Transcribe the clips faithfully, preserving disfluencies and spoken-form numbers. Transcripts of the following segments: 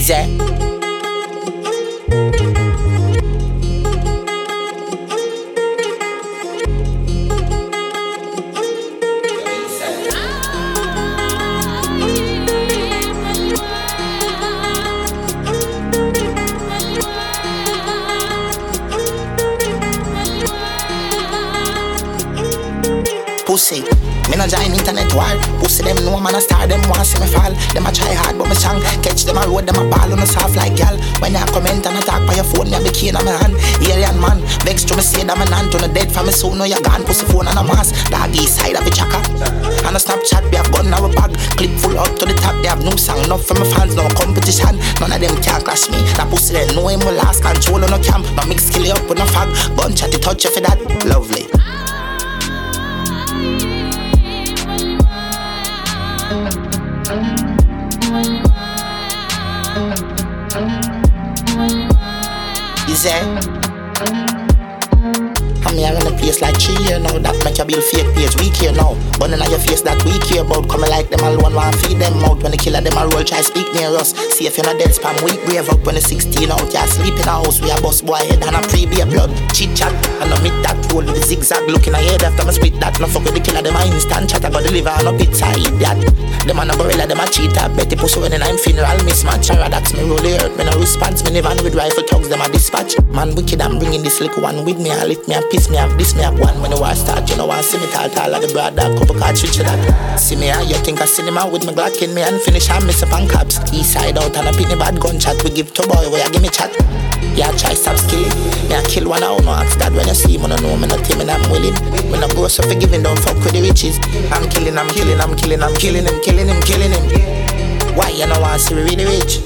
Easy. Pussy, me no join internet war. Pussy them know man a star, them want see me fall. Them a try hard but me strong. Catch them a road, them a ball on a soft like gal. When you comment and attack by your phone, me be key in my hand. Alien man, vex to me say that me nan to no dead for me soon. Know you gone, pussy phone and a mask. Dog east side of the chaka. And a Snapchat, we have gun our bag. Clip full up to the top, they have no song. Enough for my fans, no competition. None of them can clash me. That pussy they know him will last control on no camp. No mix kill you up with no fag. Gun chat, the touch you for that. Lovely. Easy. I'm here in a place like three year now. That make you build fake page weak here now. Burning on your face that we care about. Coming like them alone, want feed them out. When the killer them a roll, try speak near us. See if you're not dead, spam weak brave up. When the sixteen out, you sleep in a house. We a bust boy head and a pre-beer blood. Chit chat, and I meet that roll with the zigzag. Looking ahead after me spit that. No fuck with the killer, them a instant chat. I got deliver on a pizza, eat that. Them a no gorilla, them a cheater. Betty pussy when I'm funeral mismatch. That's me roll the earth, me no response. Me never with rifle thugs, them a dispatch. Man wicked, I'm bringing this little one with me. I lift me and piss me, have this me up one. When the war start, you know I see me tall tall like the broad dog. Couple cards switch that. See me, you think I cinema with my Glock in me and finish and miss up on caps. East side out and a pitney bad gunshot. We give to boy where you give me chat. Yeah, try stop skilling. Me I kill one out, no ask that when you see me, no know me, no team and I'm willing. When I grow so forgiving, don't fuck with the riches. I'm killing, I'm killing, I'm killing, I'm killing him, killing him, killing him. Why you know I see we really rich?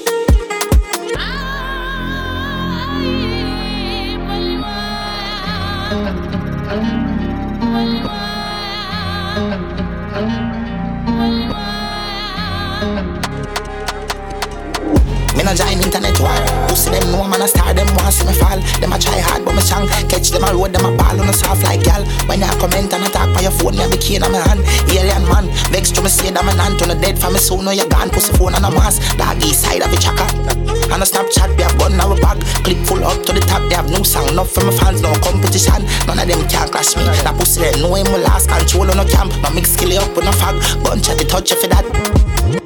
Me no join internet war. Pussy them know man a star, them want see me fall. Them a try hard but me strong. Catch them a road, them a ball on a soft like gal. When you comment and attack by your phone, me a be key in my hand. Alien man, vex to me say that me nan to no dead for me soon. Know you gone, pussy phone and a mask. Dog east side of the chaka. And a Snapchat, we have gun our bag. Clip full up to the top, they have no song. Enough for my fans, no competition. None of them can clash me. That pussy they know him will last control on no camp. No mix kill you up with no fag. Gun chat, the touch you for that.